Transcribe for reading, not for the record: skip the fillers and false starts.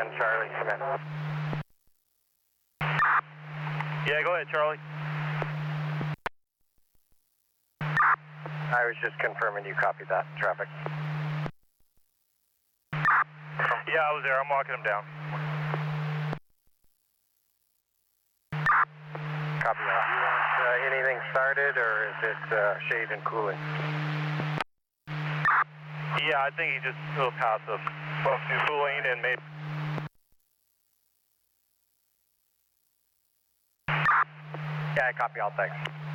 Charlie Smith. Yeah, go ahead, Charlie. I was just confirming you copied that. Traffic. Yeah, I was there. I'm walking him down. Copy that. You want anything started, or is it shade and cooling? Yeah, I think he just a little passive. Cooling and maybe. Yeah, I copy all. Thanks.